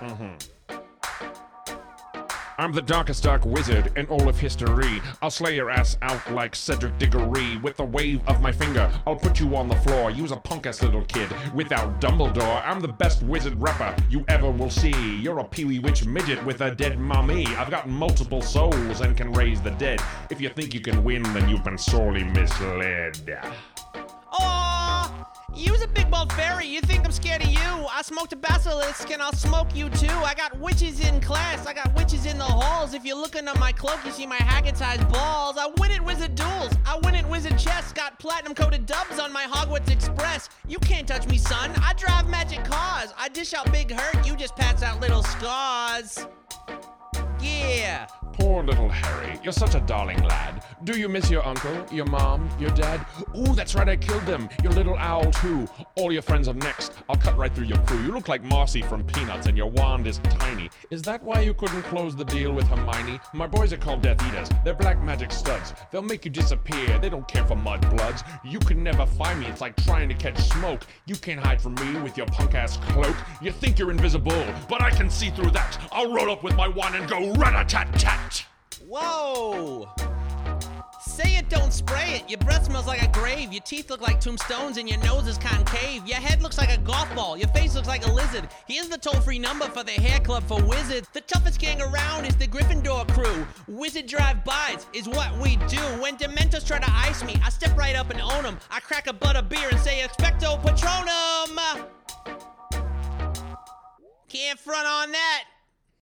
I'm the darkest dark wizard in all of history. I'll slay your ass out like Cedric Diggory. With a wave of my finger, I'll put you on the floor. You's a punk-ass little kid without Dumbledore. I'm the best wizard rapper you ever will see. You're a peewee witch midget with a dead mommy. I've got multiple souls and can raise the dead. If you think you can win, then you've been sorely misled. Aww! You's a big bald fairy, you think I'm scared of you. I smoked a basilisk and I'll smoke you too. I got witches in class, I got witches in the halls. If you look under my cloak, you see my Hagrid-sized balls. I win at wizard duels, I win at wizard chess. Got platinum-coated dubs on my Hogwarts Express. You can't touch me, son, I drive magic cars. I dish out big hurt, you just pass out little scars. Yeah. Poor little Harry, you're such a darling lad. Do you miss your uncle, your mom, your dad? Ooh, that's right, I killed them. Your little owl too. All your friends are next. I'll cut right through your crew. You look like Marcy from Peanuts and your wand is tiny. Is that why you couldn't close the deal with Hermione? My boys are called Death Eaters. They're black magic studs. They'll make you disappear. They don't care for mud bloods. You can never find me. It's like trying to catch smoke. You can't hide from me with your punk-ass cloak. You think you're invisible, but I can see through that. I'll roll up with my wand and go rat-a-tat-tat. Whoa! Say it, don't spray it. Your breath smells like a grave. Your teeth look like tombstones and your nose is concave. Your head looks like a golf ball. Your face looks like a lizard. Here's the toll-free number for the hair club for wizards. The toughest gang around is the Gryffindor crew. Wizard drive-bys is what we do. When Dementors try to ice me, I step right up and own them. I crack a butter beer and say Expecto Patronum. Can't front on that.